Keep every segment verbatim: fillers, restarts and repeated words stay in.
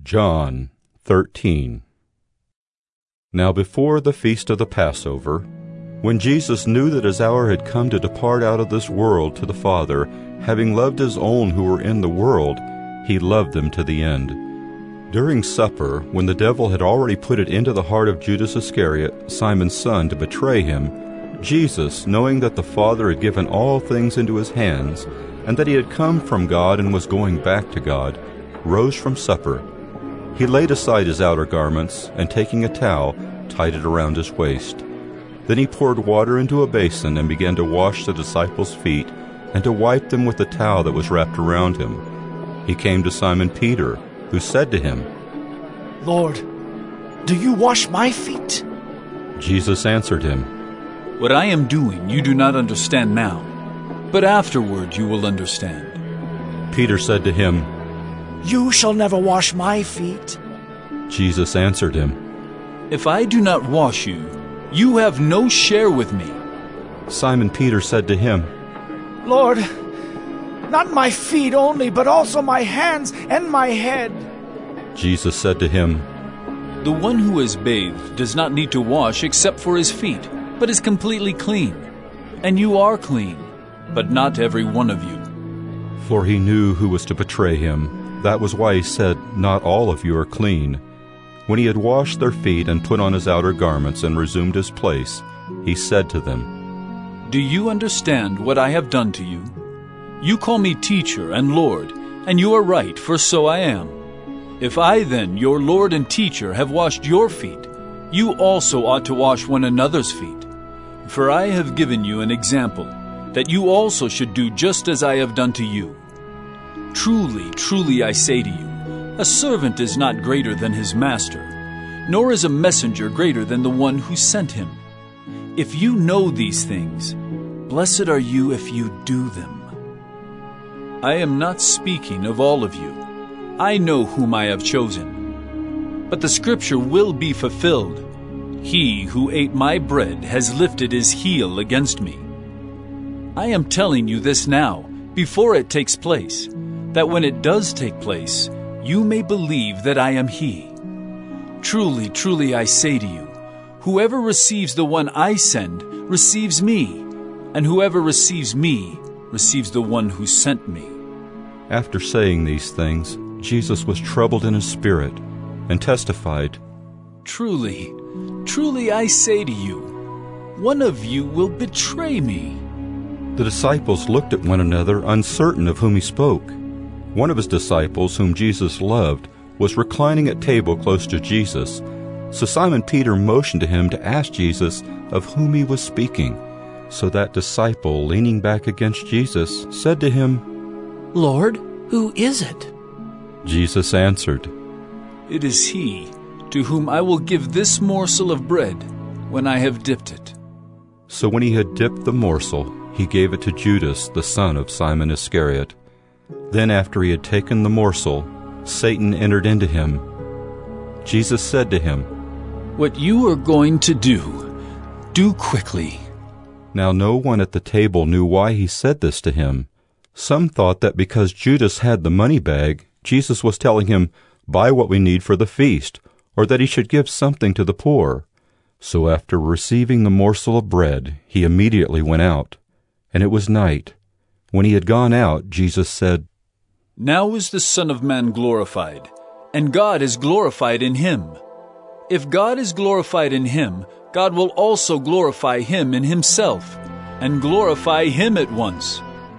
John thirteen. Now before the feast of the Passover, when Jesus knew that his hour had come to depart out of this world to the Father, having loved his own who were in the world, he loved them to the end. During supper, when the devil had already put it into the heart of Judas Iscariot, Simon's son, to betray him, Jesus, knowing that the Father had given all things into his hands, and that he had come from God and was going back to God, rose from supper. He laid aside his outer garments, and taking a towel, tied it around his waist. Then he poured water into a basin and began to wash the disciples' feet and to wipe them with the towel that was wrapped around him. He came to Simon Peter, who said to him, "Lord, do you wash my feet?" Jesus answered him, "What I am doing you do not understand now, but afterward you will understand." Peter said to him, "You shall never wash my feet." Jesus answered him, "If I do not wash you, you have no share with me." Simon Peter said to him, "Lord, not my feet only, but also my hands and my head." Jesus said to him, "The one who is bathed does not need to wash except for his feet, but is completely clean. And you are clean, but not every one of you." For he knew who was to betray him. That was why he said, "Not all of you are clean." When he had washed their feet and put on his outer garments and resumed his place, he said to them, "Do you understand what I have done to you? You call me teacher and Lord, and you are right, for so I am. If I then, your Lord and teacher, have washed your feet, you also ought to wash one another's feet. For I have given you an example, that you also should do just as I have done to you. Truly, truly I say to you, a servant is not greater than his master, nor is a messenger greater than the one who sent him. If you know these things, blessed are you if you do them. I am not speaking of all of you. I know whom I have chosen. But the scripture will be fulfilled. He who ate my bread has lifted his heel against me. I am telling you this now, before it takes place, that when it does take place, you may believe that I am he. Truly, truly I say to you, whoever receives the one I send receives me, and whoever receives me receives the one who sent me." After saying these things, Jesus was troubled in his spirit, and testified, "Truly, truly I say to you, one of you will betray me." The disciples looked at one another, uncertain of whom he spoke. One of his disciples, whom Jesus loved, was reclining at table close to Jesus. So Simon Peter motioned to him to ask Jesus of whom he was speaking. So that disciple, leaning back against Jesus, said to him, "Lord, who is it?" Jesus answered, "It is he to whom I will give this morsel of bread when I have dipped it." So when he had dipped the morsel, he gave it to Judas, the son of Simon Iscariot. Then after he had taken the morsel, Satan entered into him. Jesus said to him, "What you are going to do, do quickly." Now no one at the table knew why he said this to him. Some thought that because Judas had the money bag, Jesus was telling him, "Buy what we need for the feast," or that he should give something to the poor. So after receiving the morsel of bread, he immediately went out. And it was night. When he had gone out, Jesus said, "Now is the Son of Man glorified, and God is glorified in him. If God is glorified in him, God will also glorify him in himself, and glorify him at once.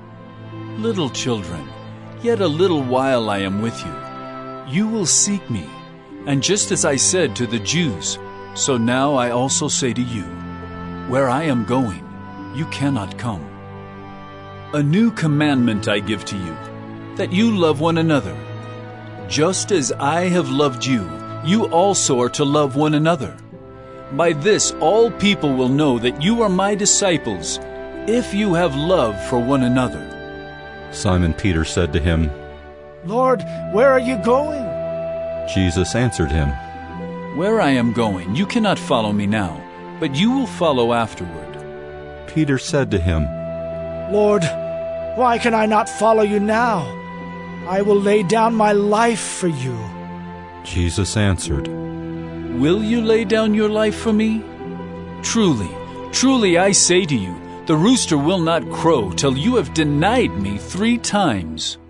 Little children, yet a little while I am with you. You will seek me, and just as I said to the Jews, so now I also say to you, where I am going, you cannot come. A new commandment I give to you, that you love one another. Just as I have loved you, you also are to love one another. By this all people will know that you are my disciples, if you have love for one another." Simon Peter said to him, "Lord, where are you going?" Jesus answered him, "Where I am going, you cannot follow me now, but you will follow afterward." Peter said to him, "Lord, why can I not follow you now? I will lay down my life for you." Jesus answered, Will you lay down your life for me? Truly, truly I say to you, the rooster will not crow till you have denied me three times.